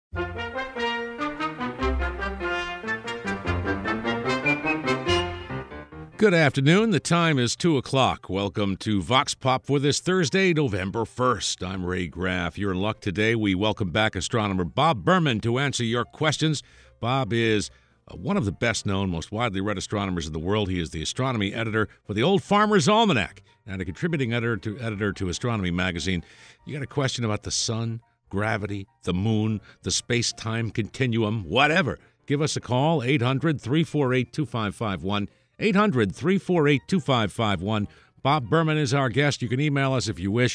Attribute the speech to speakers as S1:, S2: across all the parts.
S1: Good afternoon. The time is 2 o'clock. Welcome to Vox Pop for this Thursday, November 1st. I'm Ray Graff. You're in luck today. We welcome back astronomer Bob Berman to answer your questions. Bob is one of the best-known, most widely read astronomers in the world. He is the astronomy editor for the Old Farmer's Almanac and a contributing editor to Astronomy Magazine. You got a question about the sun, gravity, the moon, the space-time continuum, whatever. Give us a call, 800-348-2551. 800-348-2551. Bob Berman is our guest. You can email us if you wish,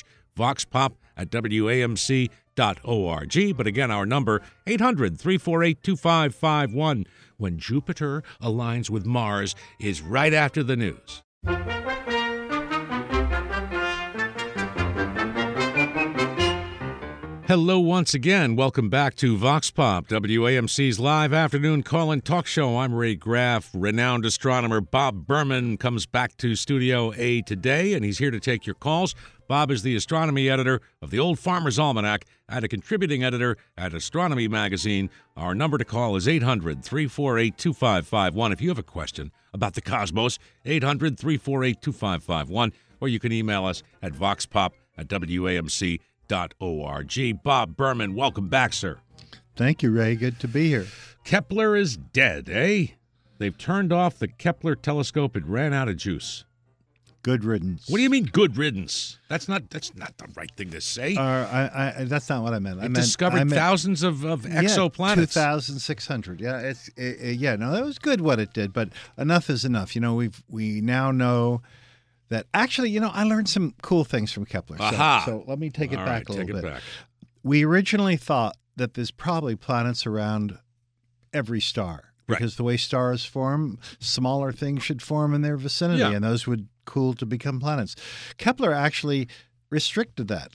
S1: voxpop@wamc.org. But again, our number, 800-348-2551. When Jupiter aligns with Mars is right after the news. Hello once again. Welcome back to Vox Pop, WAMC's live afternoon call-in talk show. I'm Ray Graff. Renowned astronomer Bob Berman comes back to Studio A today, and he's here to take your calls. Bob is the astronomy editor of the Old Farmer's Almanac and a contributing editor at Astronomy Magazine. Our number to call is 800-348-2551. If you have a question about the cosmos, 800-348-2551, or you can email us at voxpop@wamc.org. Bob Berman, welcome back, sir.
S2: Thank you, Ray. Good to be here.
S1: Kepler is dead, eh? They've turned off the Kepler telescope. It ran out of juice.
S2: Good riddance.
S1: What do you mean, good riddance? That's not the right thing to say.
S2: That's not what I meant.
S1: It discovered thousands of exoplanets.
S2: 2,600. Yeah, no, that was good what it did, but enough is enough. You know, we now know that actually, I learned some cool things from Kepler. So let me take it back a little bit. We originally thought that there's probably planets around every star. Because the way stars form, smaller things should form in their vicinity, and those would cool to become planets. Kepler actually restricted that.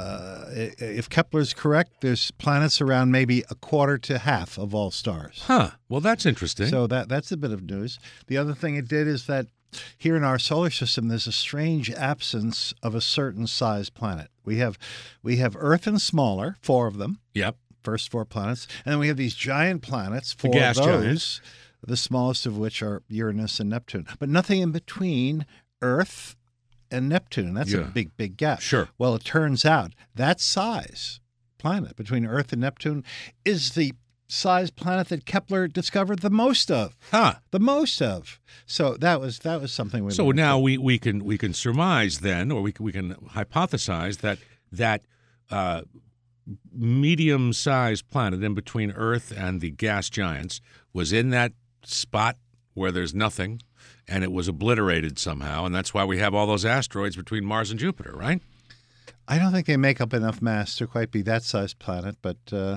S2: If Kepler's correct, there's planets around maybe a quarter to half of all stars.
S1: Huh. Well, that's interesting.
S2: So that's a bit of news. The other thing it did is that here in our solar system, there's a strange absence of a certain size planet. We have Earth and smaller, 4 of them.
S1: Yep.
S2: First 4 planets. And then we have these giant planets, 4
S1: the gas
S2: of those,
S1: giants.
S2: The smallest of which are Uranus and Neptune. But nothing in between Earth and Neptune. That's a big, big gap.
S1: Sure.
S2: Well, it turns out that size planet between Earth and Neptune is the size planet that Kepler discovered the most of. The most of. So that was something we.
S1: So now we can surmise then, or we can hypothesize that medium-sized planet in between Earth and the gas giants was in that spot where there's nothing, and it was obliterated somehow, and that's why we have all those asteroids between Mars and Jupiter, right?
S2: I don't think they make up enough mass to quite be that size planet, but.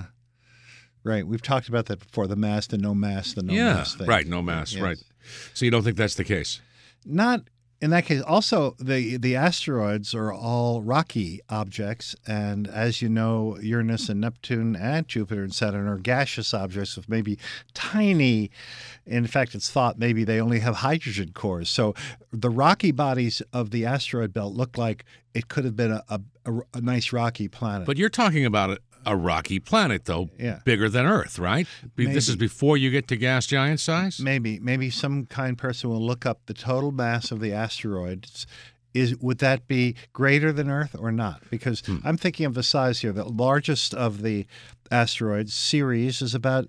S2: Right. We've talked about that before, the mass, the no mass, the no mass thing.
S1: Right, no mass, yes. Right. So you don't think that's the case?
S2: Not in that case. Also, the asteroids are all rocky objects, and as you know, Uranus and Neptune and Jupiter and Saturn are gaseous objects with maybe tiny, in fact, it's thought maybe they only have hydrogen cores. So the rocky bodies of the asteroid belt look like it could have been a nice rocky planet.
S1: But you're talking about a rocky planet, though, bigger than Earth, right?
S2: Maybe.
S1: This is before you get to gas giant size?
S2: Maybe some kind person will look up the total mass of the asteroids. Would that be greater than Earth or not? Because I'm thinking of the size here. The largest of the asteroids, Ceres, is about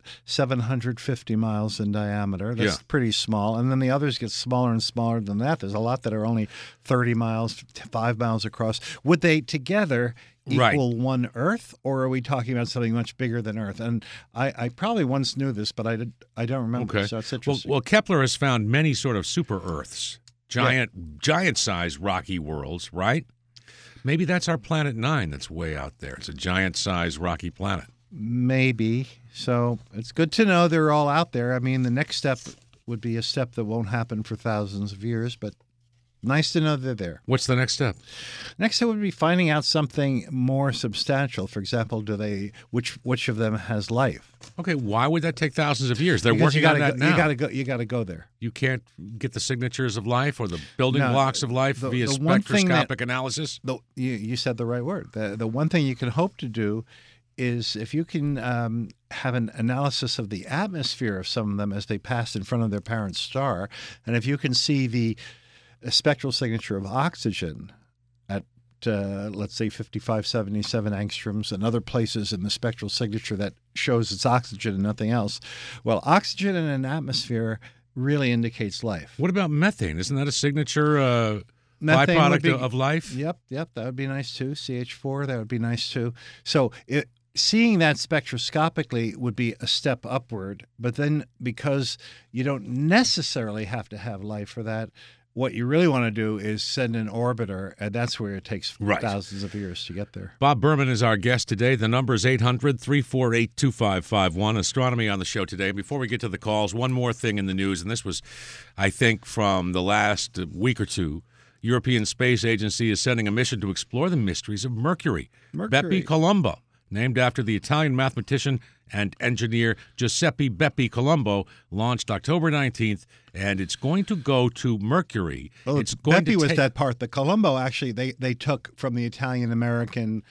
S2: 750 miles in diameter. That's pretty small. And then the others get smaller and smaller than that. There's a lot that are only 30 miles, 5 miles across. Would they together equal one Earth, or are we talking about something much bigger than Earth? And I probably once knew this, but I don't remember.
S1: Okay.
S2: So it's interesting.
S1: Well, Kepler has found many sort of super Earths, giant-sized rocky worlds, right? Maybe that's our Planet 9 that's way out there. It's a giant-sized rocky planet.
S2: Maybe. So it's good to know they're all out there. I mean, the next step would be a step that won't happen for thousands of years, but nice to know they're there.
S1: What's the next step?
S2: Next step would be finding out something more substantial. For example, which of them has life?
S1: Okay, why would that take thousands of years? They're working on that now.
S2: You got to go there.
S1: You can't get the signatures of life or the building blocks of life via spectroscopic analysis?
S2: You said the right word. The one thing you can hope to do is if you can have an analysis of the atmosphere of some of them as they pass in front of their parent star, and if you can see the spectral signature of oxygen at, let's say, 5577 angstroms and other places in the spectral signature that shows it's oxygen and nothing else, well, oxygen in an atmosphere really indicates life.
S1: What about methane? Isn't that a signature byproduct of life?
S2: Yep, that would be nice too. CH4, that would be nice too. So seeing that spectroscopically would be a step upward, but then because you don't necessarily have to have life for that, what you really want to do is send an orbiter, and that's where it takes thousands of years to get there.
S1: Bob Berman is our guest today. The number is 800-348-2551. Astronomy on the show today. Before we get to the calls, one more thing in the news, and this was, I think, from the last week or two. European Space Agency is sending a mission to explore the mysteries of Mercury. Bepi Colombo, named after the Italian mathematician and engineer Giuseppe Bepi Colombo, launched October 19th, and it's going to go to Mercury.
S2: Well, Bepi was that part. The Colombo, actually, they took from the Italian-American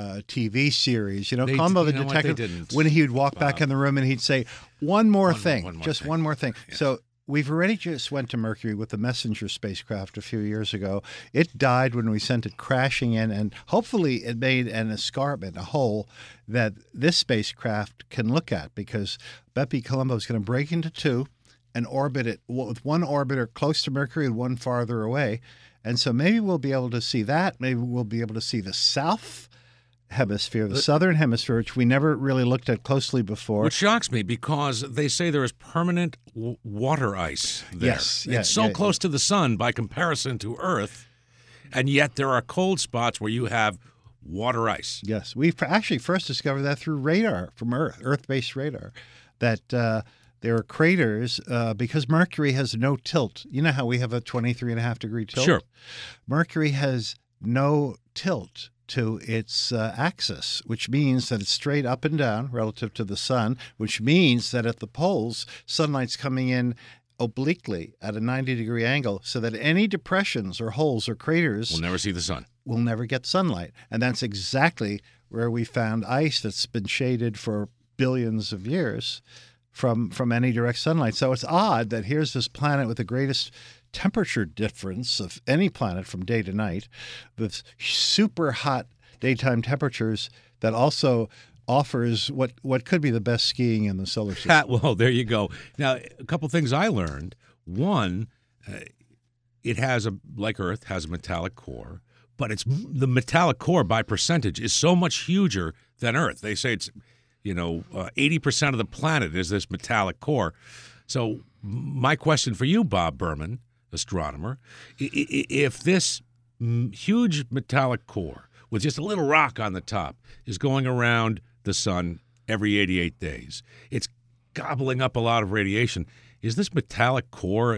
S2: TV series. Colombo the detective, when he would walk back in the room and he'd say, one more thing. Yes. So we've already just went to Mercury with the Messenger spacecraft a few years ago. It died when we sent it crashing in, and hopefully it made an escarpment, a hole, that this spacecraft can look at, because Bepi Colombo is going to break into two and orbit it with one orbiter close to Mercury and one farther away. And so maybe we'll be able to see that. Maybe we'll be able to see the south hemisphere, the southern hemisphere, which we never really looked at closely before.
S1: Which shocks me, because they say there is permanent water ice there.
S2: Yes.
S1: It's so close to the sun by comparison to Earth, and yet there are cold spots where you have water ice.
S2: Yes. We actually first discovered that through radar from Earth-based radar, that there are craters because Mercury has no tilt. You know how we have a 23.5-degree tilt?
S1: Sure.
S2: Mercury has no tilt to its axis, which means that it's straight up and down relative to the sun, which means that at the poles, sunlight's coming in obliquely at a 90-degree angle, so that any depressions or holes or craters
S1: will never see the sun.
S2: Will never get sunlight. And that's exactly where we found ice that's been shaded for billions of years from any direct sunlight. So it's odd that here's this planet with the greatest temperature difference of any planet from day to night, with super hot daytime temperatures, that also offers what could be the best skiing in the solar system.
S1: Well, there you go. Now, a couple things I learned. One, it has like Earth, has a metallic core, but the metallic core by percentage is so much huger than Earth. They say it's 80% of the planet is this metallic core. So my question for you, Bob Berman, astronomer, if this huge metallic core with just a little rock on the top is going around the sun every 88 days, it's gobbling up a lot of radiation. Is this metallic core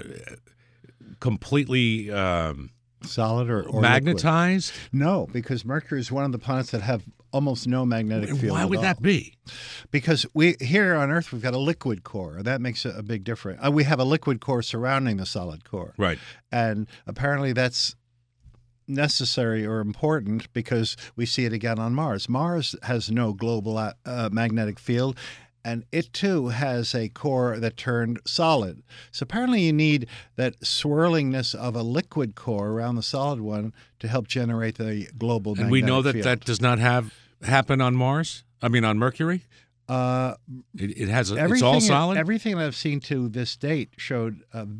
S1: completely
S2: solid or
S1: magnetized?
S2: Liquid? No, because Mercury is one of the planets that have almost no magnetic field.
S1: Why would that be?
S2: Because we here on Earth, we've got a liquid core. That makes a big difference. We have a liquid core surrounding the solid core.
S1: Right.
S2: And apparently that's necessary or important because we see it again on Mars. Mars has no global magnetic field, and it too has a core that turned solid. So apparently you need that swirlingness of a liquid core around the solid one to help generate the global magnetic field.
S1: And we know that does not happen on Mars? I mean, on Mercury? It has. It's all solid?
S2: Everything I've seen to this date showed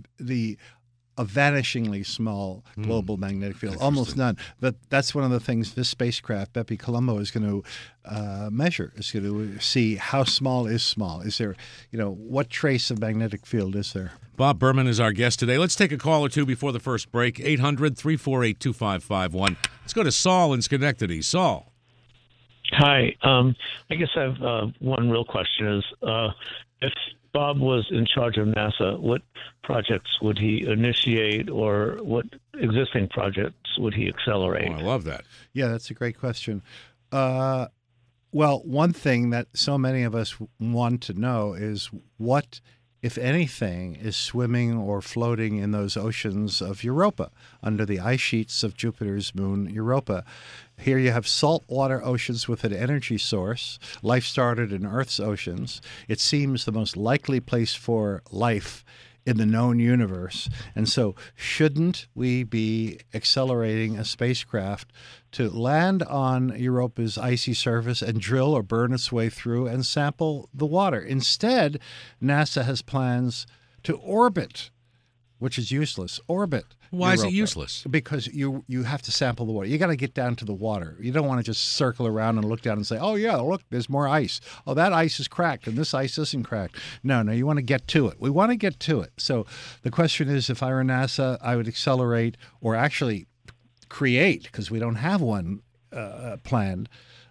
S2: a vanishingly small global magnetic field, almost none. But that's one of the things this spacecraft, Bepi Colombo, is going to measure. It's going to see how small is small. Is there, what trace of magnetic field is there?
S1: Bob Berman is our guest today. Let's take a call or two before the first break. 800-348-2551. Let's go to Saul in Schenectady. Saul.
S3: Hi. I guess I have one real question is, if Bob was in charge of NASA, what projects would he initiate or what existing projects would he accelerate?
S1: Oh, I love that.
S2: Yeah, that's a great question. Well, one thing that so many of us want to know is what if anything, is swimming or floating in those oceans of Europa, under the ice sheets of Jupiter's moon Europa. Here you have saltwater oceans with an energy source. Life started in Earth's oceans. It seems the most likely place for life in the known universe. And so shouldn't we be accelerating a spacecraft to land on Europa's icy surface and drill or burn its way through and sample the water? Instead, NASA has plans to orbit, which is useless. Orbit.
S1: Why
S2: Europa.
S1: is it useless?
S2: Because you have to sample the water. You got to get down to the water. You don't want to just circle around and look down and say, oh, yeah, look, there's more ice. Oh, that ice is cracked and this ice isn't cracked. No, you want to get to it. We want to get to it. So the question is, if I were NASA, I would accelerate or actually create, because we don't have one planned,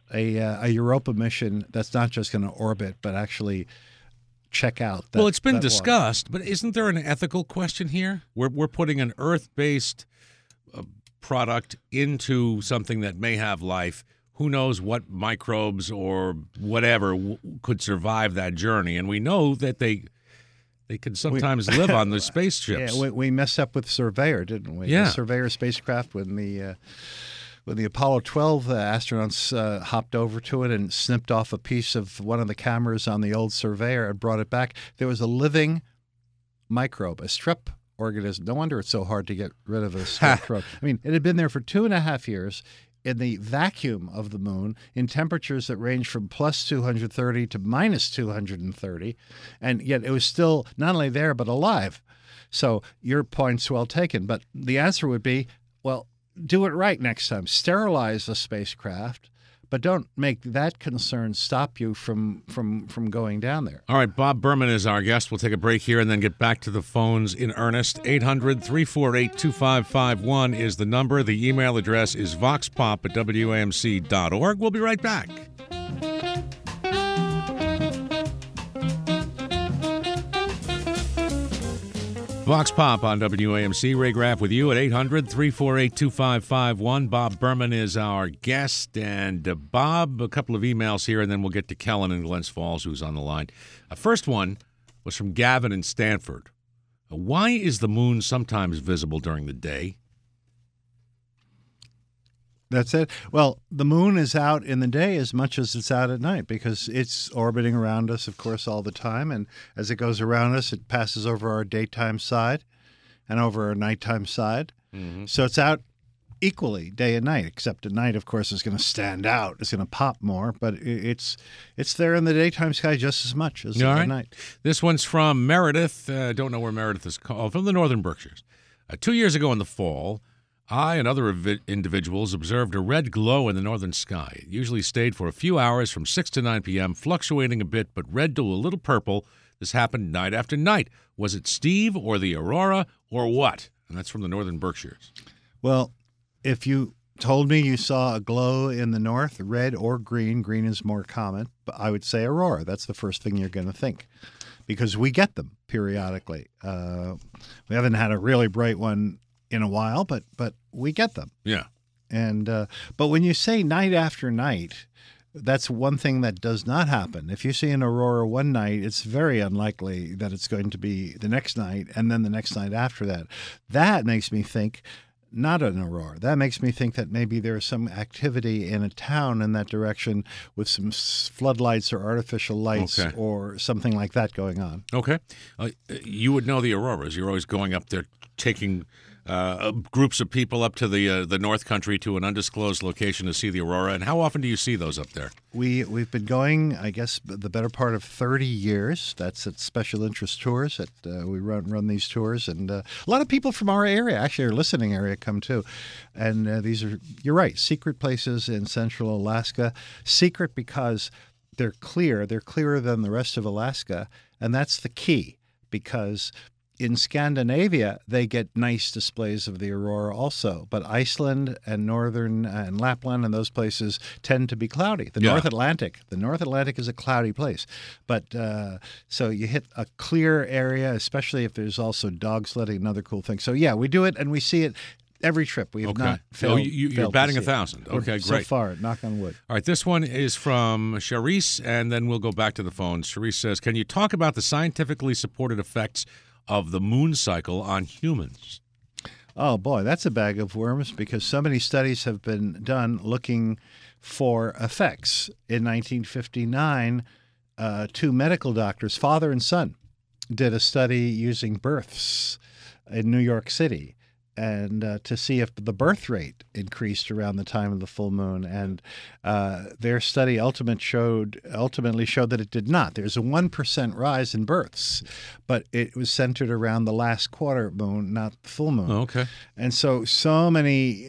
S2: a Europa mission that's not just going to orbit, but actually check out that.
S1: Well, it's been discussed, but isn't there an ethical question here? We're putting an Earth-based product into something that may have life. Who knows what microbes or whatever could survive that journey? And we know that they can sometimes live on the spaceships.
S2: Yeah, we messed up with Surveyor, didn't we?
S1: Yeah.
S2: The Surveyor spacecraft, when the Apollo 12 astronauts hopped over to it and snipped off a piece of one of the cameras on the old Surveyor and brought it back, there was a living microbe, a strep organism. No wonder it's so hard to get rid of a strep throat. I mean, it had been there for 2.5 years in the vacuum of the moon in temperatures that range from plus 230 to minus 230, and yet it was still not only there but alive. So your point's well taken, but the answer would be, well, do it right next time. Sterilize the spacecraft, but don't make that concern stop you from going down there.
S1: All right, Bob Berman is our guest. We'll take a break here and then get back to the phones in earnest. 800-348-2551 is the number. The email address is voxpop@wamc.org. We'll be right back. Vox Pop on WAMC. Ray Graff with you at 800-348-2551. Bob Berman is our guest. And Bob, a couple of emails here, and then we'll get to Kellen in Glens Falls, who's on the line. First one was from Gavin in Stanford. Why is the moon sometimes visible during the day?
S2: That's it. Well, the moon is out in the day as much as it's out at night because it's orbiting around us, of course, all the time. And as it goes around us, it passes over our daytime side and over our nighttime side. Mm-hmm. So it's out equally day and night, except at night, of course, it's going to stand out. It's going to pop more, but it's there in the daytime sky just as much as at night.
S1: This one's from Meredith. Don't know where Meredith is called, from the Northern Berkshires. 2 years ago in the fall, I and other individuals observed a red glow in the northern sky. It usually stayed for a few hours from 6 to 9 p.m., fluctuating a bit, but red to a little purple. This happened night after night. Was it Steve or the aurora or what? And that's from the Northern Berkshires.
S2: Well, if you told me you saw a glow in the north, red or green is more common, but I would say aurora. That's the first thing you're going to think because we get them periodically. We haven't had a really bright one in a while, but we get them.
S1: Yeah.
S2: And but when you say night after night, that's one thing that does not happen. If you see an aurora one night, it's very unlikely that it's going to be the next night and then the next night after that. That makes me think not an aurora. That makes me think that maybe there's some activity in a town in that direction with some floodlights or artificial lights or something like that going on.
S1: Okay. You would know the auroras. You're always going up there taking groups of people up to the North Country to an undisclosed location to see the aurora. And how often do you see those up there?
S2: We've been going, I guess, the better part of 30 years. That's at Special Interest Tours. We run these tours. And a lot of people from our area, actually our listening area, come too. And these are, you're right, secret places in central Alaska. Secret because they're clear. They're clearer than the rest of Alaska. And that's the key because in Scandinavia, they get nice displays of the aurora also, but Iceland and northern and Lapland and those places tend to be cloudy. The North Atlantic is a cloudy place, but so you hit a clear area, especially if there's also dog sledding, another cool thing. So yeah, we do it and we see it Every trip we have not failed.
S1: You're batting 1,000. Okay, great.
S2: So far, knock on wood.
S1: All right, this one is from Charisse, and then we'll go back to the phones. Charisse says, can you talk about the scientifically supported effects of the moon cycle on humans?
S2: Oh, boy, that's a bag of worms because so many studies have been done looking for effects. In 1959, two medical doctors, father and son, did a study using births in New York City and to see if the birth rate increased around the time of the full moon. And their study ultimately showed that it did not. There's a 1% rise in births, but it was centered around the last quarter moon, not the full moon.
S1: Okay.
S2: And so many,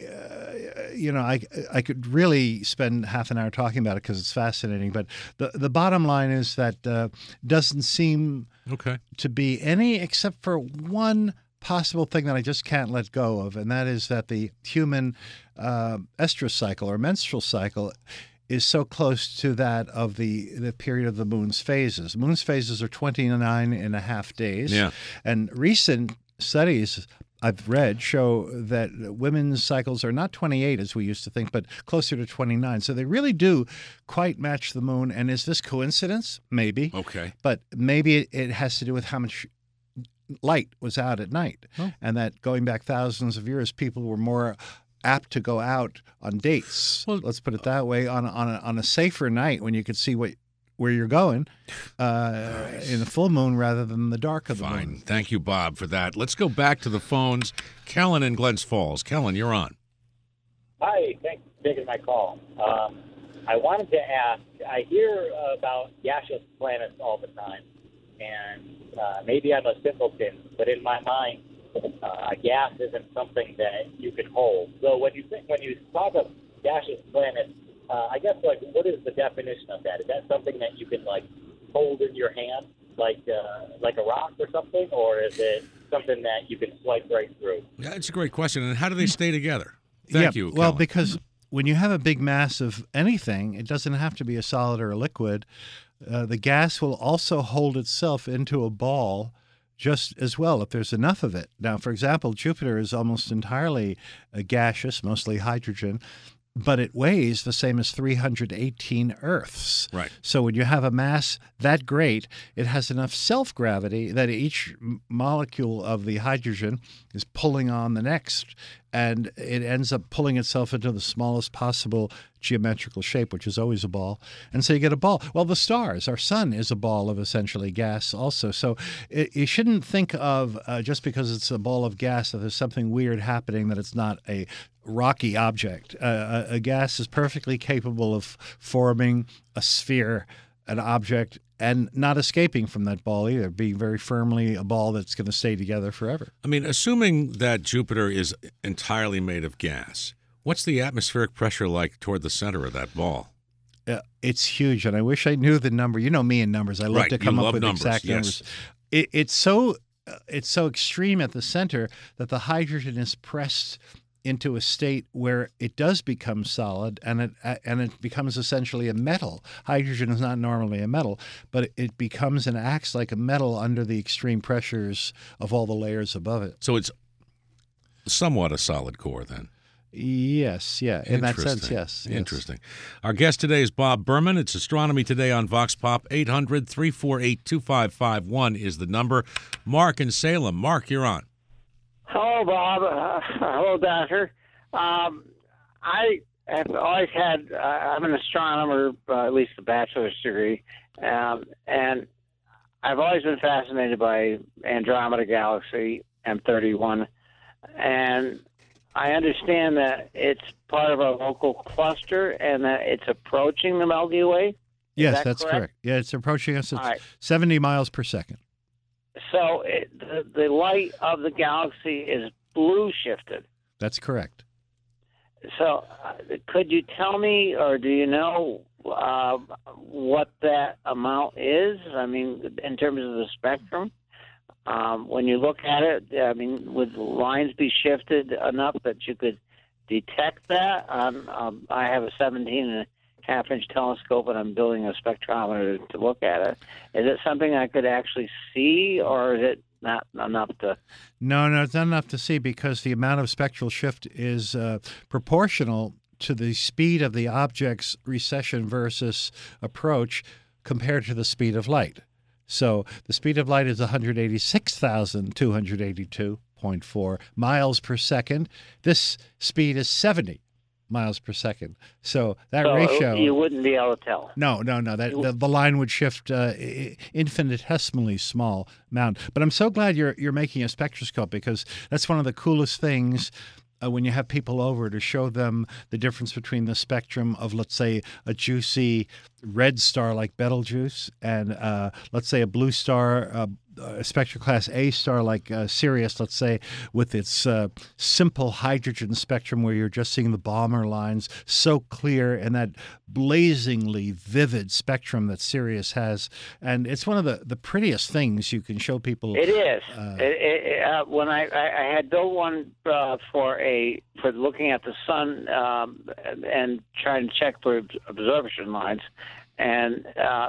S2: I could really spend half an hour talking about it because it's fascinating. But the bottom line is that doesn't seem to be any except for one possible thing that I just can't let go of, and that is that the human estrous cycle or menstrual cycle is so close to that of the period of the moon's phases. Moon's phases are 29 and a half days.
S1: Yeah.
S2: And recent studies I've read show that women's cycles are not 28 as we used to think, but closer to 29. So they really do quite match the moon. And is this coincidence? Maybe.
S1: Okay.
S2: But maybe it has to do with how much light was out at night, and that going back thousands of years, people were more apt to go out on dates. Well, let's put it that way, on a safer night when you could see where you're going in the full moon rather than the dark of the moon.
S1: Fine. Thank you, Bob, for that. Let's go back to the phones. Kellen in Glens Falls. Kellen, you're on.
S4: Hi. Thanks for taking my call. I wanted to ask, I hear about gaseous planets all the time, and maybe I'm a simpleton, but in my mind, a gas isn't something that you can hold. So when you talk of gaseous planets, I guess what is the definition of that? Is that something that you can hold in your hand, like a rock or something, or is it something that you can swipe right through?
S1: Yeah, it's a great question. And how do they stay together? Thank you,
S2: Well,
S1: Kellen.
S2: because when you have a big mass of anything, it doesn't have to be a solid or a liquid. The gas will also hold itself into a ball just as well if there's enough of it. Now, for example, Jupiter is almost entirely gaseous, mostly hydrogen, but it weighs the same as 318 Earths.
S1: Right.
S2: So when you have a mass that great, it has enough self-gravity that each molecule of the hydrogen is pulling on the next, and it ends up pulling itself into the smallest possible geometrical shape, which is always a ball. And so you get a ball. Well, the stars, our sun is a ball of essentially gas also. So you shouldn't think of just because it's a ball of gas that there's something weird happening, that it's not a rocky object. A gas is perfectly capable of forming a sphere, an object, and not escaping from that ball either, being very firmly a ball that's going to stay together forever.
S1: I mean, assuming that Jupiter is entirely made of gas, what's the atmospheric pressure like toward the center of that ball?
S2: It's huge, and I wish I knew the number. You know me and numbers. I love to come up with exact numbers. It's so extreme at the center that the hydrogen is pressed into a state where it does become solid, and it becomes essentially a metal. Hydrogen is not normally a metal, but it becomes and acts like a metal under the extreme pressures of all the layers above it.
S1: So it's somewhat a solid core then.
S2: Yes, yeah. In that sense, yes.
S1: Interesting. Our guest today is Bob Berman. It's Astronomy Today on Vox Pop. 800-348-2551 is the number. Mark in Salem. Mark, you're on.
S5: Hello, Bob. Hello, Doctor. I have always had, I'm an astronomer, at least a bachelor's degree, and I've always been fascinated by Andromeda Galaxy, M31, and I understand that it's part of a local cluster and that it's approaching the Milky Way.
S2: Yes, that's correct. Yeah, it's approaching us at 70 miles per second.
S5: So the light of the galaxy is blue shifted.
S2: That's correct.
S5: So could you tell me, or do you know what that amount is? I mean, in terms of the spectrum, when you look at it, I mean, would the lines be shifted enough that you could detect that? I have a 17.5-inch telescope, and I'm building a spectrometer to look at it. Is it something I could actually see, or is it not enough to.
S2: No, it's not enough to see because the amount of spectral shift is proportional to the speed of the object's recession versus approach compared to the speed of light. So the speed of light is 186,282.4 miles per second. This speed is 70 miles per second. So that ratio,
S5: you wouldn't be able to tell.
S2: No. That the line would shift infinitesimally small amount. But I'm so glad you're making a spectroscope because that's one of the coolest things. When you have people over to show them the difference between the spectrum of, let's say, a juicy red star like Betelgeuse and, let's say, a blue star, a spectral class A star like Sirius, let's say, with its simple hydrogen spectrum where you're just seeing the Balmer lines so clear and that blazingly vivid spectrum that Sirius has. And it's one of the prettiest things you can show people.
S5: It is. When I had built one for looking at the sun and trying to check for absorption lines, and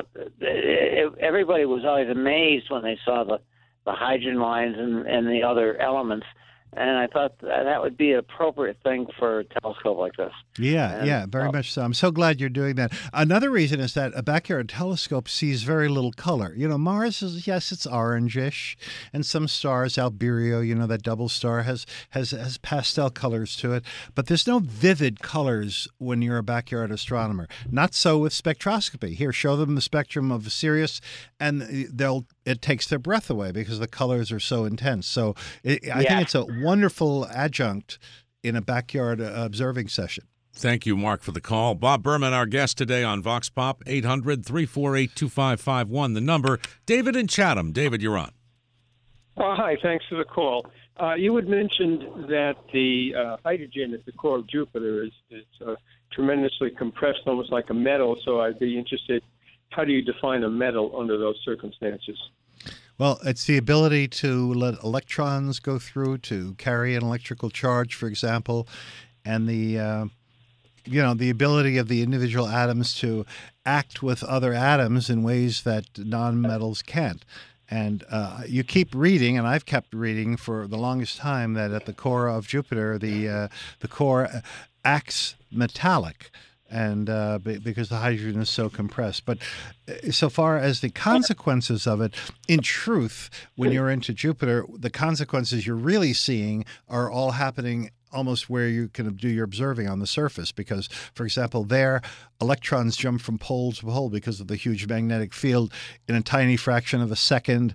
S5: everybody was always amazed when they saw the hydrogen lines and the other elements. And I thought that would be an appropriate thing for a telescope like this.
S2: Yeah, very much so. I'm so glad you're doing that. Another reason is that a backyard telescope sees very little color. Mars is, yes, it's orangish, and some stars, Albireo, that double star has pastel colors to it, but there's no vivid colors when you're a backyard astronomer. Not so with spectroscopy. Here, show them the spectrum of Sirius, and it takes their breath away because the colors are so intense. So I think it's a wonderful adjunct in a backyard observing session.
S1: Thank you, Mark, for the call. Bob Berman, our guest today on Vox Pop, 800-348-2551, the number. David in Chatham. David, you're on.
S6: Hi, thanks for the call. You had mentioned that the hydrogen at the core of Jupiter is tremendously compressed, almost like a metal, so I'd be interested, how do you define a metal under those circumstances?
S2: Well, it's the ability to let electrons go through to carry an electrical charge, for example, and the ability of the individual atoms to act with other atoms in ways that nonmetals can't. And you keep reading, and I've kept reading for the longest time, that at the core of Jupiter, the core acts metallic. And because the hydrogen is so compressed. But so far as the consequences of it, in truth, when you're into Jupiter, the consequences you're really seeing are all happening almost where you can do your observing on the surface. Because, for example, there, electrons jump from pole to pole because of the huge magnetic field in a tiny fraction of a second.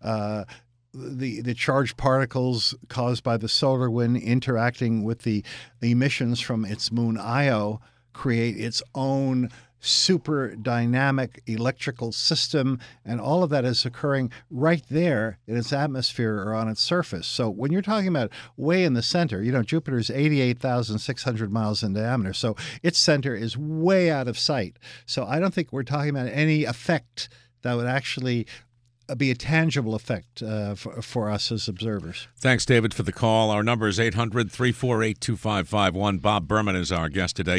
S2: The charged particles caused by the solar wind interacting with the emissions from its moon Io create its own super dynamic electrical system, and all of that is occurring right there in its atmosphere or on its surface. So when you're talking about way in the center, Jupiter is 88,600 miles in diameter, so its center is way out of sight. So I don't think we're talking about any effect that would actually be a tangible effect for us as observers.
S1: Thanks, David, for the call. Our number is 800-348-2551. Bob Berman is our guest today.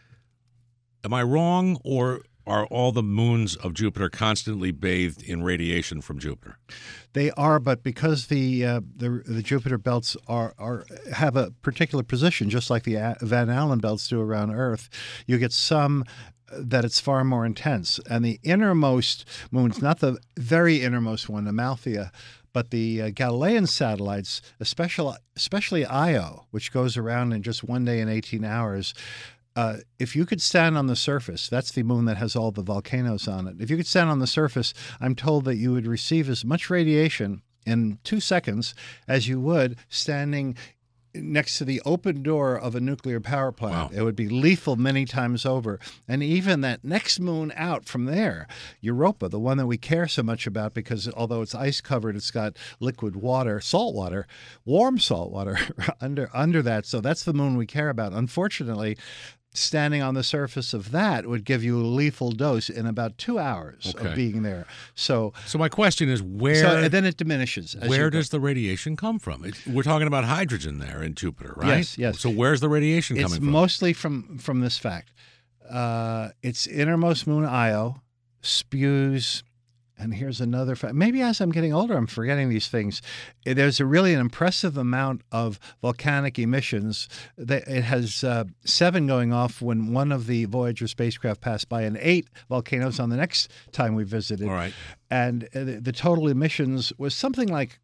S1: Am I wrong, or are all the moons of Jupiter constantly bathed in radiation from Jupiter?
S2: They are, but because the Jupiter belts have a particular position, just like the Van Allen belts do around Earth, you get some that it's far more intense. And the innermost moons, not the very innermost one, Amalthea, but the Galilean satellites, especially Io, which goes around in just 1 day and 18 hours, if you could stand on the surface, that's the moon that has all the volcanoes on it. If you could stand on the surface, I'm told that you would receive as much radiation in 2 seconds as you would standing next to the open door of a nuclear power plant. Wow. It would be lethal many times over. And even that next moon out from there, Europa, the one that we care so much about because although it's ice covered, it's got liquid water, salt water, warm salt water under that. So that's the moon we care about. Unfortunately, standing on the surface of that would give you a lethal dose in about 2 hours of being there. So
S1: my question is where...
S2: So then it diminishes.
S1: Where does the radiation come from? We're talking about hydrogen there in Jupiter, right?
S2: Yes.
S1: So where's the radiation coming from?
S2: It's mostly from this fact. Its innermost moon, Io, spews And here's another fact. Maybe as I'm getting older, I'm forgetting these things. There's an impressive amount of volcanic emissions. It has 7 going off when one of the Voyager spacecraft passed by, and 8 volcanoes on the next time we visited.
S1: All right.
S2: And the total emissions was something like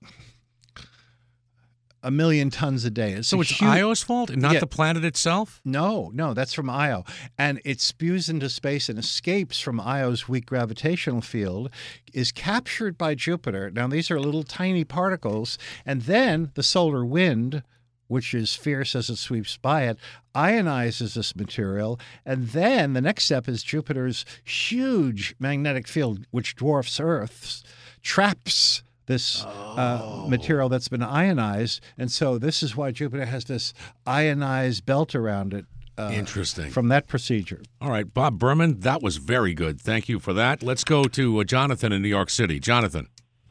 S2: 1 million tons a day.
S1: So it's Io's fault, and not the planet itself?
S2: No, that's from Io. And it spews into space and escapes from Io's weak gravitational field, is captured by Jupiter. Now, these are little tiny particles. And then the solar wind, which is fierce as it sweeps by it, ionizes this material. And then the next step is Jupiter's huge magnetic field, which dwarfs Earth's, traps this material that's been ionized. And so this is why Jupiter has this ionized belt around it.
S1: Interesting.
S2: From that procedure.
S1: All right, Bob Berman, that was very good. Thank you for that. Let's go to Jonathan in New York City. Jonathan.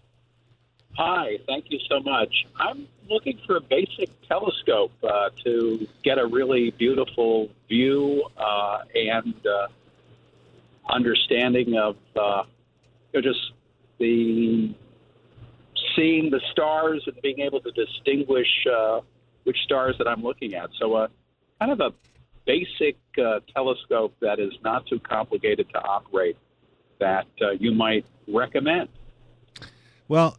S7: Hi, thank you so much. I'm looking for a basic telescope to get a really beautiful view and understanding of just the seeing the stars and being able to distinguish which stars that I'm looking at. So kind of a basic telescope that is not too complicated to operate that you might recommend.
S2: Well,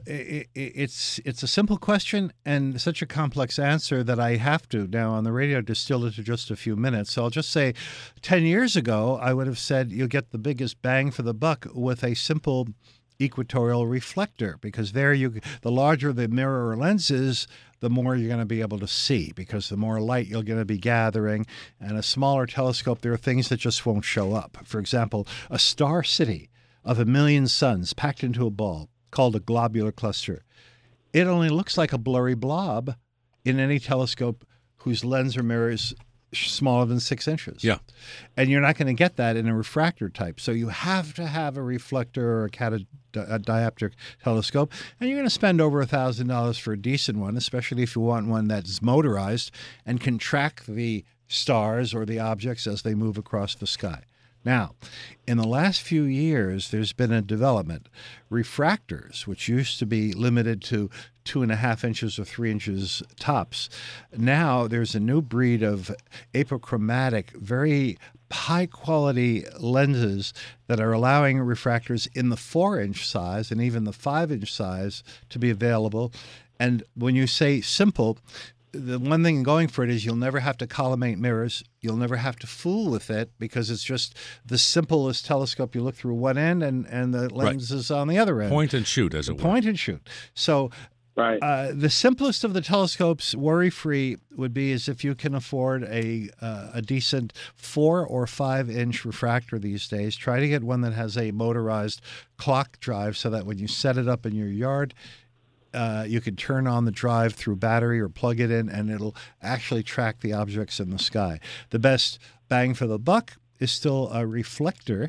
S2: it's a simple question and such a complex answer that I have to now on the radio distill it to just a few minutes. So I'll just say 10 years ago, I would have said you'll get the biggest bang for the buck with a simple equatorial reflector, because there the larger the mirror or lens is, the more you're going to be able to see, because the more light you're going to be gathering. And a smaller telescope, there are things that just won't show up. For example, a star city of 1 million suns packed into a ball called a globular cluster. It only looks like a blurry blob in any telescope whose lens or mirror is smaller than 6 inches.
S1: Yeah.
S2: And you're not going to get that in a refractor type. So you have to have a reflector or a dioptric telescope. And you're going to spend over $1,000 for a decent one, especially if you want one that's motorized and can track the stars or the objects as they move across the sky. Now, in the last few years, there's been a development. Refractors, which used to be limited to 2.5 inches or 3 inches tops, now there's a new breed of apochromatic, very high-quality lenses that are allowing refractors in the 4-inch size and even the 5-inch size to be available. And when you say simple, the one thing going for it is you'll never have to collimate mirrors. You'll never have to fool with it, because it's just the simplest telescope. You look through one end and the lens is on the other end.
S1: Point and shoot, as it were.
S2: Point and shoot. So the simplest of the telescopes, worry-free, would be as if you can afford a decent 4 or 5 inch refractor these days. Try to get one that has a motorized clock drive so that when you set it up in your yard, you can turn on the drive through battery or plug it in, and it'll actually track the objects in the sky. The best bang for the buck is still a reflector.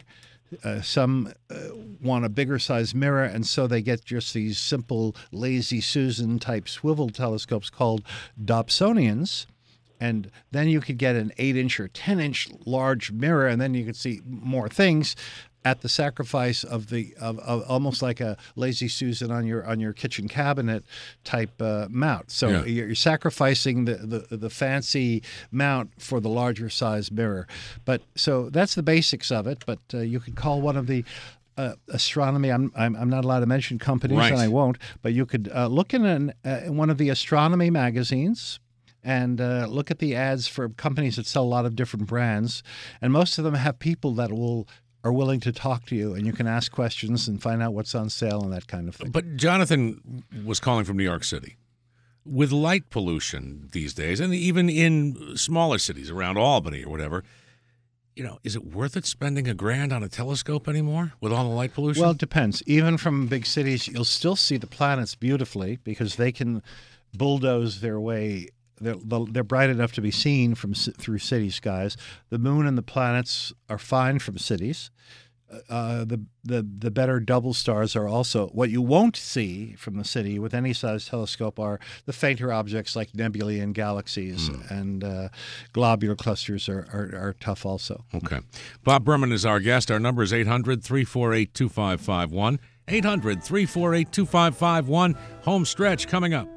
S2: Some want a bigger size mirror, and so they get just these simple Lazy Susan type swivel telescopes called Dobsonians. And then you could get an 8-inch or 10-inch large mirror, and then you could see more things at the sacrifice of almost like a Lazy Susan on your kitchen cabinet type mount. So you're sacrificing the fancy mount for the larger size mirror. But so that's the basics of it. But you could call one of the astronomy. I'm not allowed to mention companies, and I won't. But you could look in one of the astronomy magazines and look at the ads for companies that sell a lot of different brands, and most of them have people that are willing to talk to you, and you can ask questions and find out what's on sale and that kind of thing.
S1: But Jonathan was calling from New York City. With light pollution these days, and even in smaller cities around Albany or whatever, is it worth it spending $1,000 on a telescope anymore with all the light pollution?
S2: Well, it depends. Even from big cities, you'll still see the planets beautifully because they can bulldoze their way. They're bright enough to be seen through city skies. The moon and the planets are fine from cities. the better double stars are also what you won't see from the city with any size telescope are the fainter objects like nebulae and galaxies, and globular clusters are tough also.
S1: Okay. Bob Berman is our guest. Our number is 800-348-2551. 800-348-2551. Home stretch coming up.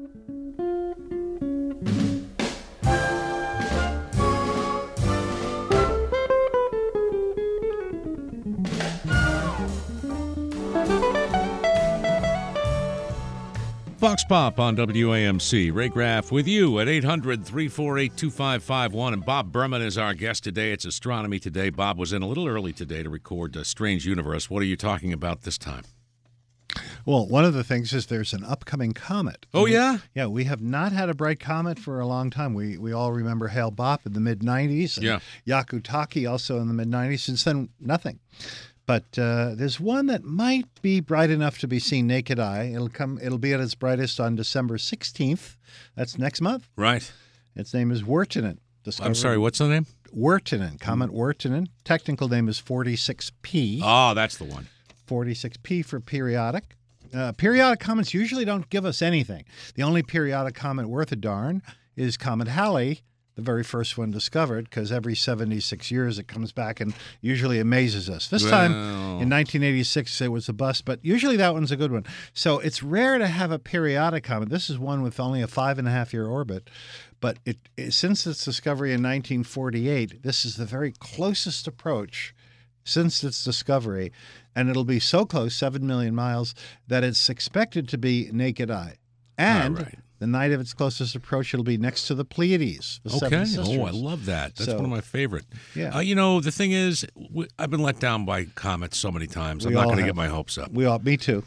S1: Vox Pop on WAMC. Ray Graff with you at 800-348-2551. And Bob Berman is our guest today. It's Astronomy Today. Bob was in a little early today to record Strange Universe. What are you talking about this time?
S2: Well, one of the things is there's an upcoming comet.
S1: Oh, yeah?
S2: Yeah, we have not had a bright comet for a long time. We all remember Hale-Bopp in the mid-'90s.
S1: Yeah.
S2: Hyakutake also in the mid-'90s. Since then, nothing. But there's one that might be bright enough to be seen naked eye. It'll be at its brightest on December 16th. That's next month.
S1: Right.
S2: Its name is Wirtanen.
S1: I'm sorry, what's the name?
S2: Wirtanen. Comet Wirtanen. Technical name is 46P.
S1: Oh, that's the one.
S2: 46P for periodic. Periodic comets usually don't give us anything. The only periodic comet worth a darn is Comet Halley, the very first one discovered, because every 76 years it comes back and usually amazes us. This time, in 1986, it was a bust, but usually that one's a good one. So it's rare to have a periodic comet. This is one with only a 5.5-year orbit. But since its discovery in 1948, this is the very closest approach since its discovery. And it'll be so close, 7 million miles, that it's expected to be naked eye. And the night of its closest approach, it'll be next to the Pleiades. The Seven Sisters.
S1: Oh, I love that. That's one of my favorite.
S2: Yeah.
S1: The thing is, I've been let down by comets so many times. I'm not going to get my hopes up.
S2: Me too.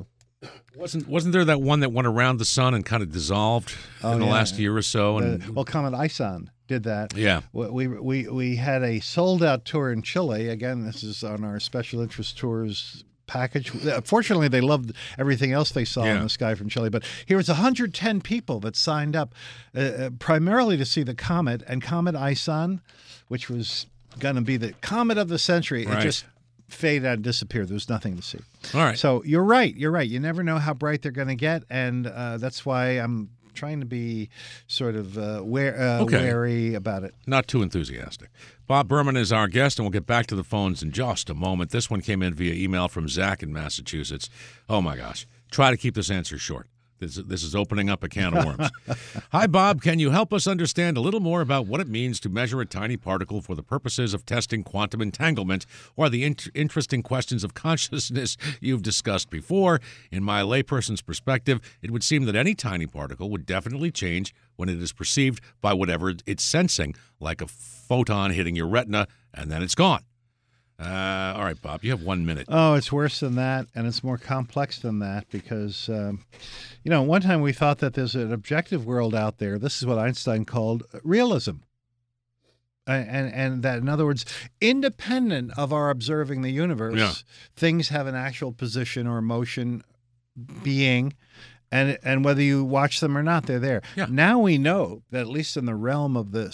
S1: Wasn't there that one that went around the sun and kind of dissolved in the last year or so?
S2: Comet Ison did that.
S1: Yeah.
S2: We had a sold-out tour in Chile. Again, this is on our special interest tours package. Fortunately, they loved everything else they saw in the sky from Chile. But here was 110 people that signed up primarily to see the comet, and Comet Ison, which was going to be the comet of the century.
S1: Right.
S2: It just faded out and disappeared. There was nothing to see.
S1: All right.
S2: So you're right. You never know how bright they're going to get, and that's why I'm trying to be sort of wary about it.
S1: Not too enthusiastic. Bob Berman is our guest, and we'll get back to the phones in just a moment. This one came in via email from Zach in Massachusetts. Oh, my gosh. Try to keep this answer short. This is opening up a can of worms. Hi, Bob. Can you help us understand a little more about what it means to measure a tiny particle for the purposes of testing quantum entanglement, or the interesting questions of consciousness you've discussed before? In my layperson's perspective, it would seem that any tiny particle would definitely change when it is perceived by whatever it's sensing, like a photon hitting your retina, and then it's gone. All right, Bob, you have 1 minute.
S2: Oh, it's worse than that, and it's more complex than that because, one time we thought that there's an objective world out there. This is what Einstein called realism. And that, in other words, independent of our observing the universe, things have an actual position or motion, being, and whether you watch them or not, they're there.
S1: Yeah.
S2: Now we know that at least in the realm of the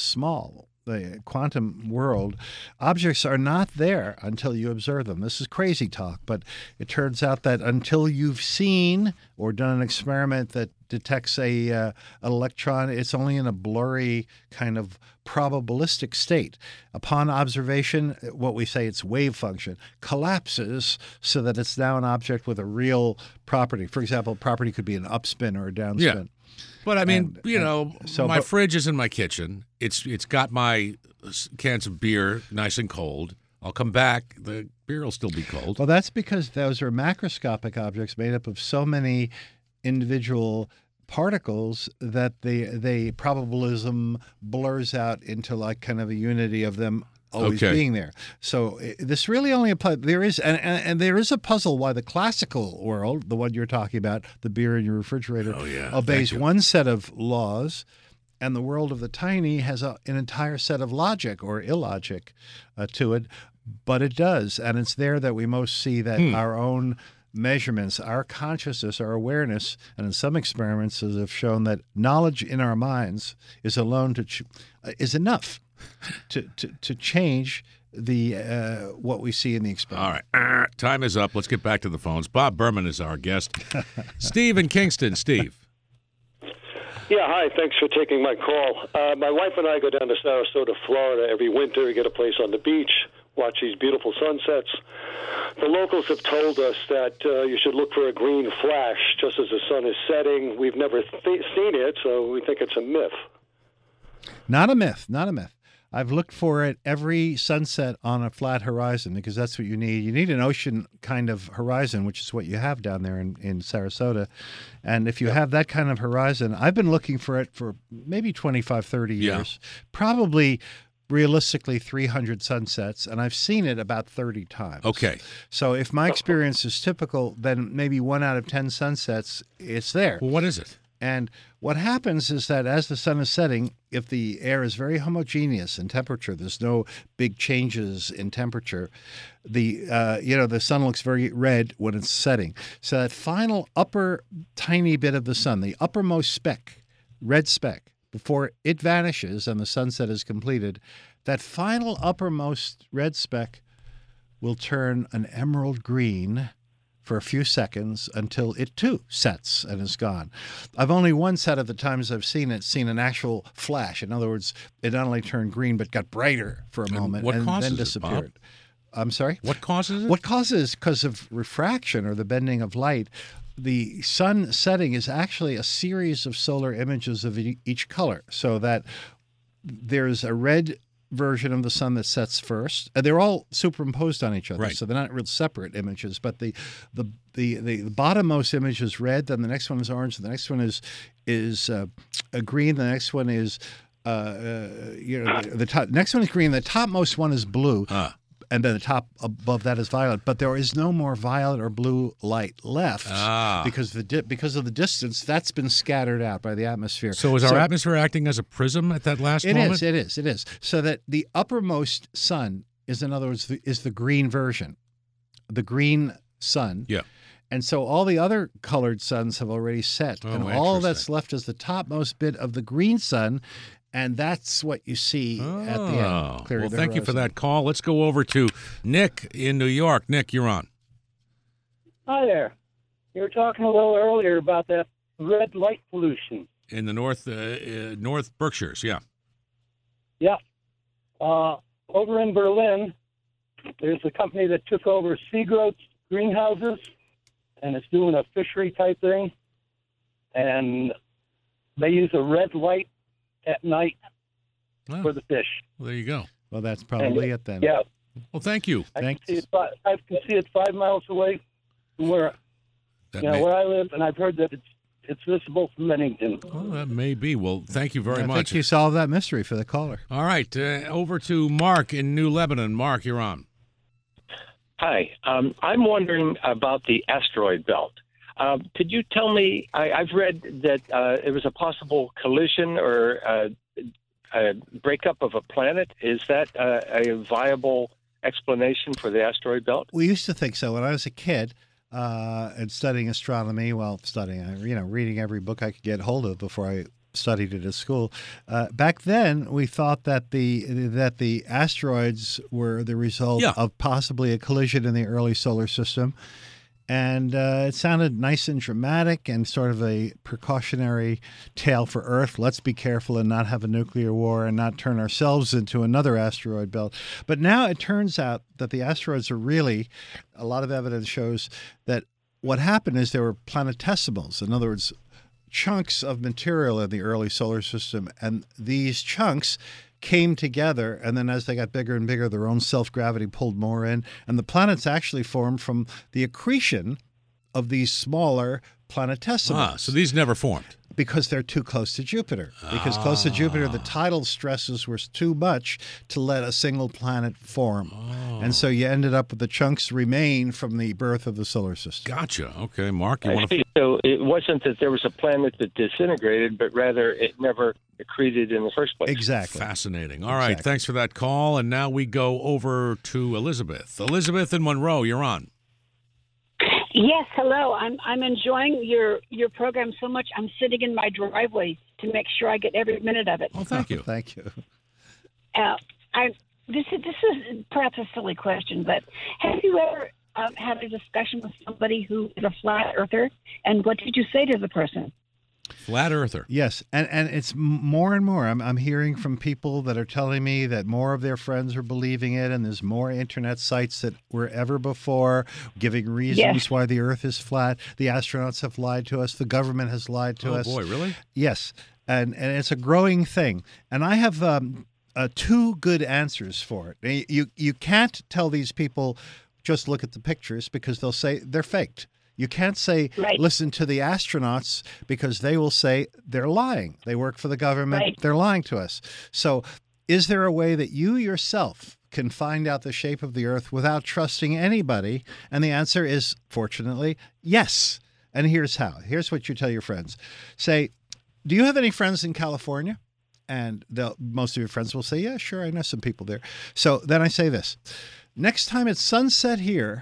S2: quantum world, objects are not there until you observe them. This is crazy talk, but it turns out that until you've seen or done an experiment that detects an electron, it's only in a blurry kind of probabilistic state. Upon observation, what we say its wave function collapses so that it's now an object with a real property. For example, property could be an upspin or a downspin.
S1: Yeah. But I mean, my fridge is in my kitchen. It's got my cans of beer nice and cold. I'll come back. The beer will still be cold.
S2: Well, that's because those are macroscopic objects made up of so many individual particles that the probabilism blurs out into like kind of a unity of them always being there. So this really only applies. There is and there is a puzzle why the classical world, the one you're talking about, the beer in your refrigerator, obeys one set of laws, and the world of the tiny has an entire set of logic or illogic to it. But it does, and it's there that we most see that our own measurements, our consciousness, our awareness, and in some experiments have shown that knowledge in our minds is alone is enough to change what we see in the experiment.
S1: All right. Time is up. Let's get back to the phones. Bob Berman is our guest. Steve in Kingston. Steve.
S8: Yeah, hi. Thanks for taking my call. My wife and I go down to Sarasota, Florida every winter, get a place on the beach, watch these beautiful sunsets. The locals have told us that you should look for a green flash just as the sun is setting. We've never seen it, so we think it's a myth.
S2: Not a myth. Not a myth. I've looked for it every sunset on a flat horizon because that's what you need. You need an ocean kind of horizon, which is what you have down there in Sarasota. And if you have that kind of horizon, I've been looking for it for maybe 25, 30 years, probably realistically 300 sunsets, and I've seen it about 30 times.
S1: Okay.
S2: So if my experience is typical, then maybe 1 out of 10 sunsets, it's there.
S1: Well, what is it?
S2: And what happens is that as the sun is setting, if the air is very homogeneous in temperature, there's no big changes in temperature, the sun looks very red when it's setting. So that final upper tiny bit of the sun, the uppermost speck, red speck, before it vanishes and the sunset is completed, that final uppermost red speck will turn an emerald green for a few seconds until it too sets and is gone. I've only one set of the times I've seen an actual flash. In other words, it not only turned green but got brighter for a moment and then disappeared. I'm sorry?
S1: What causes it?
S2: What causes, because of refraction or the bending of light, the sun setting is actually a series of solar images of each color, so that there's a red version of the sun that sets first. They're all superimposed on each other, so they're not real separate images. But the bottommost image is red, then the next one is orange, the next one is green, the next one is the top. Next one is green. The topmost one is blue. And then the top above that is violet, but there is no more violet or blue light left because of the distance that's been scattered out by the atmosphere.
S1: So is our atmosphere acting as a prism at that last moment?
S2: It is. So that the uppermost sun is, in other words, is the green version, the green sun.
S1: Yeah.
S2: And so all the other colored suns have already set, and all that's left is the topmost bit of the green sun. And that's what you see at the end.
S1: Well, thank you for that call. Let's go over to Nick in New York. Nick, you're on.
S9: Hi there. You were talking a little earlier about that red light pollution.
S1: In the North Berkshires, yeah.
S9: Yeah. Over in Berlin, there's a company that took over Seagrowth greenhouses, and it's doing a fishery type thing. And they use a red light at night for the fish.
S1: Well, there you go.
S2: Well, that's probably it then.
S9: Yeah.
S1: Well, thank you.
S9: I can see it 5 miles away from where I live, and I've heard that it's visible from Bennington.
S1: Well, that may be. Well, thank you very much.
S2: I think you solved that mystery for the caller.
S1: All right. Over to Mark in New Lebanon. Mark, you're on.
S10: Hi. I'm wondering about the asteroid belt. Could you tell me, I've read that it was a possible collision or a breakup of a planet. Is that a viable explanation for the asteroid belt?
S2: We used to think so. When I was a kid and studying astronomy, reading every book I could get hold of before I studied it at school. Back then, we thought that the asteroids were the result of possibly a collision in the early solar system. And it sounded nice and dramatic and sort of a precautionary tale for Earth. Let's be careful and not have a nuclear war and not turn ourselves into another asteroid belt. But now it turns out that the asteroids are really, a lot of evidence shows that what happened is there were planetesimals. In other words, chunks of material in the early solar system. And these chunks came together, and then as they got bigger and bigger, their own self-gravity pulled more in, and the planets actually formed from the accretion of these smaller planetesimals.
S1: So these never formed?
S2: Because they're too close to Jupiter. Because close to Jupiter, the tidal stresses were too much to let a single planet form. And so you ended up with the chunks remain from the birth of the solar system.
S1: Gotcha. Okay, Mark, you want
S10: to... So it wasn't that there was a planet that disintegrated, but rather it never accreted in the first place.
S2: Exactly.
S1: Fascinating. All right, thanks for that call. And now we go over to Elizabeth. Elizabeth in Monroe, you're on.
S11: Yes, hello. I'm enjoying your program so much. I'm sitting in my driveway to make sure I get every minute of it.
S1: Oh, thank you.
S2: Thank you.
S11: This is perhaps a silly question, but have you ever had a discussion with somebody who is a flat earther, and what did you say to the person?
S1: Flat earther.
S2: Yes, and it's more and more. I'm hearing from people that are telling me that more of their friends are believing it, and there's more internet sites that were ever before giving reasons why the Earth is flat. The astronauts have lied to us. The government has lied to us.
S1: Oh, boy, really?
S2: Yes, and it's a growing thing. And I have two good answers for it. You can't tell these people just look at the pictures because they'll say they're faked. You can't say, listen to the astronauts, because they will say they're lying. They work for the government. Right. They're lying to us. So is there a way that you yourself can find out the shape of the Earth without trusting anybody? And the answer is, fortunately, yes. And here's how. Here's what you tell your friends. Say, do you have any friends in California? And most of your friends will say, yeah, sure, I know some people there. So then I say this. Next time it's sunset here,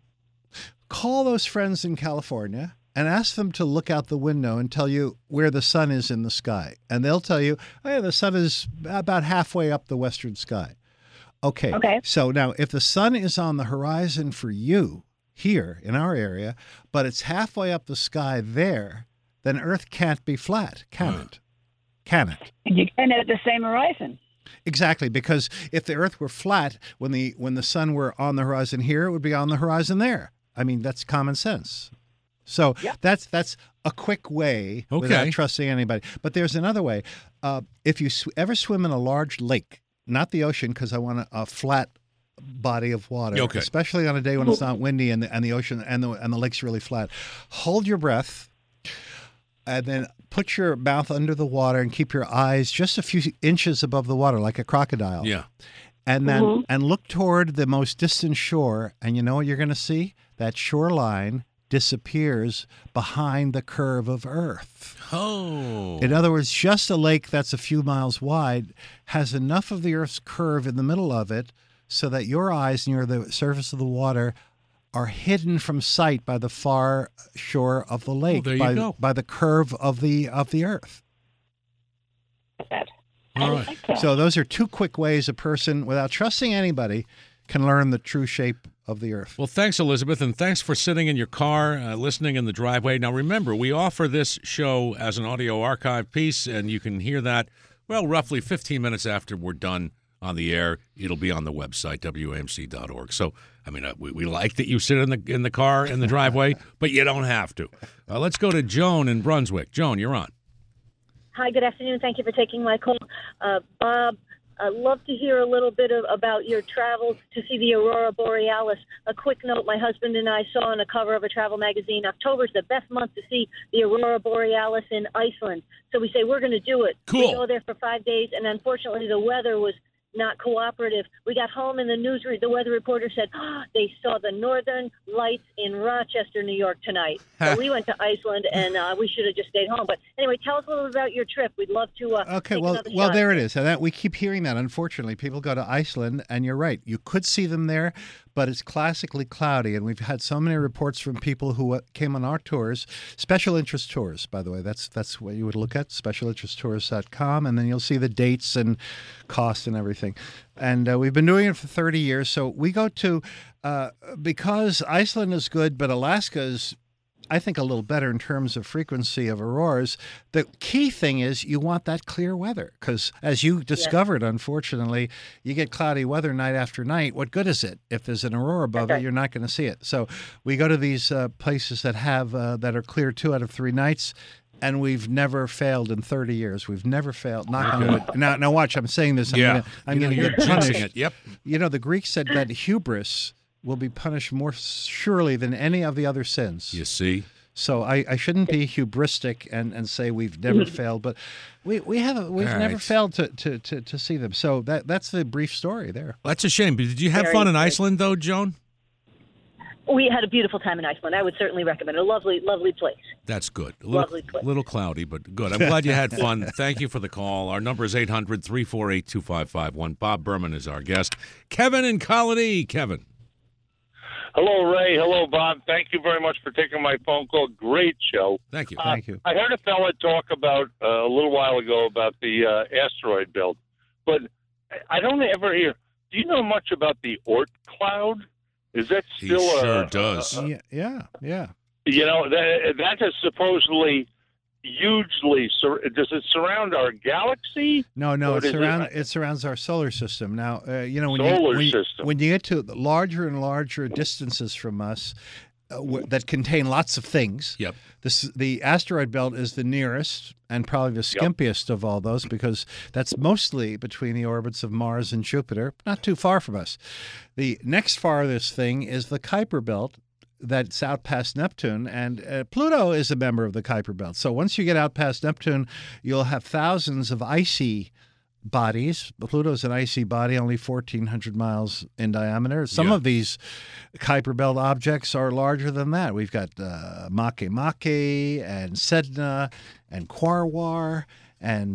S2: call those friends in California and ask them to look out the window and tell you where the sun is in the sky. And they'll tell you, oh, yeah, the sun is about halfway up the western sky. Okay. So now if the sun is on the horizon for you here in our area, but it's halfway up the sky there, then Earth can't be flat, can it? Can it?
S11: And you can have the same horizon.
S2: Exactly, because if the Earth were flat, when the sun were on the horizon here, it would be on the horizon there. I mean, that's common sense. So that's a quick way without trusting anybody. But there's another way. If you ever swim in a large lake, not the ocean, because I want a flat body of water, especially on a day when it's not windy and the ocean and the lake's really flat, hold your breath and then put your mouth under the water and keep your eyes just a few inches above the water, like a crocodile.
S1: Yeah.
S2: And then and look toward the most distant shore, and you know what you're going to see? That shoreline disappears behind the curve of Earth.
S1: Oh.
S2: In other words, just a lake that's a few miles wide has enough of the Earth's curve in the middle of it so that your eyes near the surface of the water are hidden from sight by the far shore of the lake, by the curve of the Earth.
S1: All right.
S2: So those are two quick ways a person, without trusting anybody, can learn the true shape of the Earth.
S1: Well, thanks, Elizabeth, and thanks for sitting in your car, listening in the driveway. Now, remember, we offer this show as an audio archive piece, and you can hear that, well, roughly 15 minutes after we're done on the air. It'll be on the website, WAMC.org. So, I mean, we like that you sit in the car, in the driveway, but you don't have to. Let's go to Joan in Brunswick. Joan, you're on.
S12: Hi, good afternoon. Thank you for taking my call. Bob, I'd love to hear a little bit about your travels to see the Aurora Borealis. A quick note, my husband and I saw on the cover of a travel magazine, October's the best month to see the Aurora Borealis in Iceland. So we say we're going to do it.
S1: Cool.
S12: We go there for 5 days, and unfortunately the weather was not cooperative. We got home and the weather reporter said they saw the northern lights in Rochester, New York tonight. So we went to Iceland, and we should have just stayed home. But anyway, tell us a little about your trip. We'd love to
S2: Okay,
S12: take
S2: well,
S12: shot.
S2: there it is. And we keep hearing that, unfortunately. People go to Iceland, and you're right. You could see them there, but it's classically cloudy. And we've had so many reports from people who came on our tours, special interest tours, by the way. That's what you would look at, specialinteresttours.com, and then you'll see the dates and costs and everything. And we've been doing it for 30 years. So we go to, because Iceland is good, but Alaska is, I think, a little better in terms of frequency of auroras. The key thing is you want that clear weather, because as you discovered, unfortunately, you get cloudy weather night after night. What good is it? If there's an aurora above it, you're not going to see it. So we go to these places that have that are clear 2 out of 3 nights. And we've never failed in 30 years. We've never failed. Knock on wood. Now watch. I'm saying this. I'm going to get punished.
S1: Yep.
S2: You know, the Greeks said that hubris will be punished more surely than any of the other sins.
S1: You see.
S2: So I shouldn't be hubristic and say we've never failed, but we've never failed to see them. So that's the brief story there.
S1: Well, that's a shame. But did you have fun in Iceland though, Joan?
S12: We had a beautiful time in Iceland. I would certainly recommend it. A lovely, lovely place.
S1: That's good.
S12: Lovely place.
S1: A little cloudy, but good. I'm glad you had fun. Thank you for the call. Our number is 800-348-2551. Bob Berman is our guest. Kevin in Colony. Kevin.
S13: Hello, Ray. Hello, Bob. Thank you very much for taking my phone call. Great show.
S1: Thank you.
S2: Thank you.
S13: I heard a fella talk about a little while ago about the asteroid belt, but I don't ever hear, do you know much about the Oort cloud? Is that still
S1: he sure does.
S2: Yeah.
S13: You know, that is supposedly hugely. Does it surround our galaxy?
S2: No. It surrounds our solar system. Now, when you get to larger and larger distances from us that contain lots of things.
S1: Yep.
S2: The asteroid belt is the nearest and probably the skimpiest of all those because that's mostly between the orbits of Mars and Jupiter, not too far from us. The next farthest thing is the Kuiper belt. That's out past Neptune, and Pluto is a member of the Kuiper belt. So once you get out past Neptune, you'll have thousands of icy bodies. Pluto's an icy body, only 1,400 miles in diameter. Some of these Kuiper belt objects are larger than that. We've got Makemake and Sedna and Quaoar and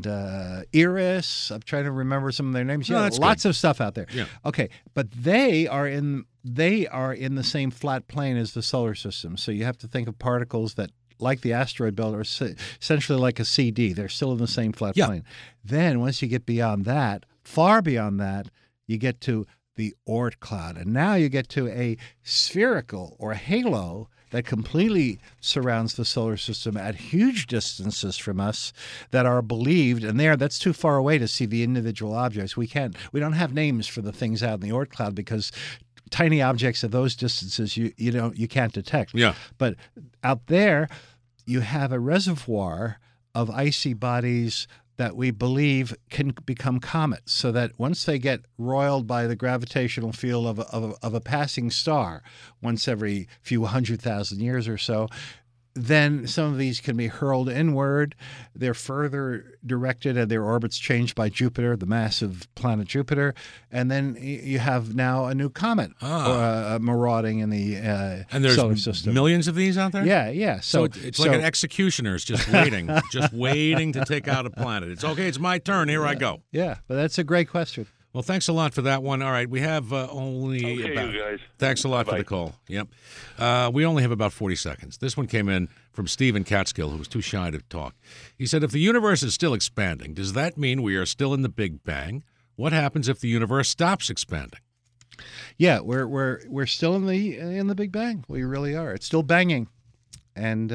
S2: Eris. I'm trying to remember some of their names.
S1: No,
S2: lots of stuff out there.
S1: Yeah.
S2: Okay, but they are in the same flat plane as the solar system. So you have to think of particles that, like the asteroid belt, are essentially like a CD. They're still in the same flat plane. Then once you get beyond that, far beyond that, you get to the Oort cloud. And now you get to a spherical or halo that completely surrounds the solar system at huge distances from us that are believed, and that's too far away to see the individual objects. We don't have names for the things out in the Oort cloud because tiny objects at those distances you can't detect.
S1: Yeah.
S2: But out there, you have a reservoir of icy bodies that we believe can become comets, so that once they get roiled by the gravitational field of a passing star once every few 100,000 years or so, then some of these can be hurled inward. They're further directed and their orbits changed by Jupiter, the massive planet Jupiter. And then you have now a new comet marauding in the solar system.
S1: Millions of these out there?
S2: Yeah.
S1: So it's like an executioner's just waiting, to take out a planet. It's okay, it's my turn. Here I go.
S2: Yeah, but that's a great question.
S1: Well, thanks a lot for that one. All right, we have only about...
S13: you guys.
S1: Thanks a lot for the call. Yep. We only have about 40 seconds. This one came in from Stephen Catskill, who was too shy to talk. He said, if the universe is still expanding, does that mean we are still in the Big Bang? What happens if the universe stops expanding?
S2: Yeah, we're still in the Big Bang. We really are. It's still banging. And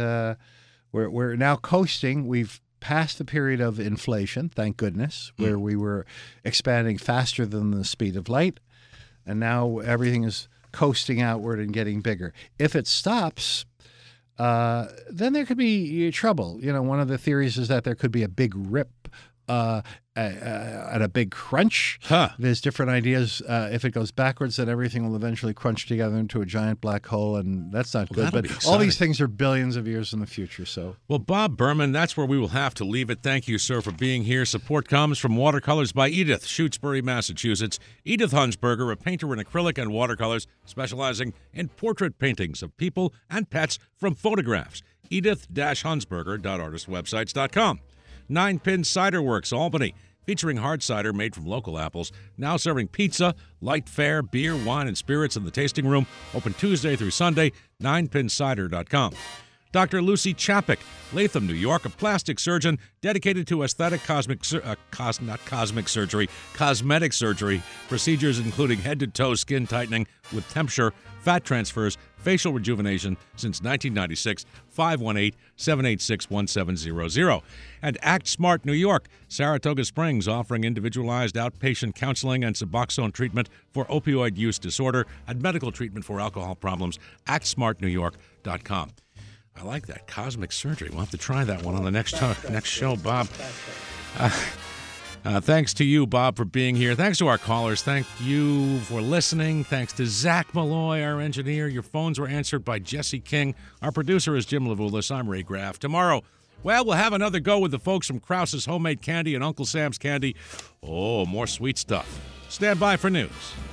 S2: we're now coasting. We've past the period of inflation, thank goodness, where we were expanding faster than the speed of light, and now everything is coasting outward and getting bigger. If it stops, then there could be trouble. One of the theories is that there could be a big rip and a big crunch. There's different ideas. If it goes backwards, then everything will eventually crunch together into a giant black hole, and that's not good. But all these things are billions of years in the future. So,
S1: well, Bob Berman, that's where we will have to leave it. Thank you, sir, for being here. Support comes from Watercolors by Edith, Shutesbury, Massachusetts. Edith Hunsberger, a painter in acrylic and watercolors, specializing in portrait paintings of people and pets from photographs. Edith-Hunsberger.artistwebsites.com. 9-Pin Cider Works, Albany, featuring hard cider made from local apples, now serving pizza, light fare, beer, wine, and spirits in the tasting room, open Tuesday through Sunday, 9pincider.com. Dr. Lucy Chapik, Latham, New York, a plastic surgeon dedicated to cosmetic surgery, procedures including head-to-toe skin tightening with Tempsure, fat transfers, facial rejuvenation since 1996, 518-786-1700. And Act Smart New York, Saratoga Springs, offering individualized outpatient counseling and Suboxone treatment for opioid use disorder and medical treatment for alcohol problems, actsmartnewyork.com. I like that, cosmic surgery. We'll have to try that one on the next show, Bob. Thanks to you, Bob, for being here. Thanks to our callers. Thank you for listening. Thanks to Zach Malloy, our engineer. Your phones were answered by Jesse King. Our producer is Jim Levulis. I'm Ray Graff. Tomorrow, we'll have another go with the folks from Krause's Homemade Candy and Uncle Sam's Candy. Oh, more sweet stuff. Stand by for news.